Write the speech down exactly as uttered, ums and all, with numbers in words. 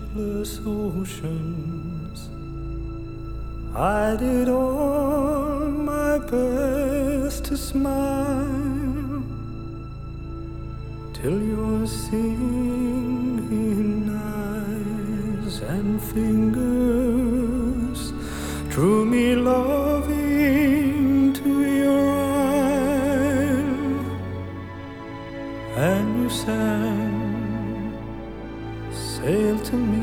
shapeless oceans. I did all my best to smile till your singing eyes and fingers drew me loving to your isle, and you sang, sail to me.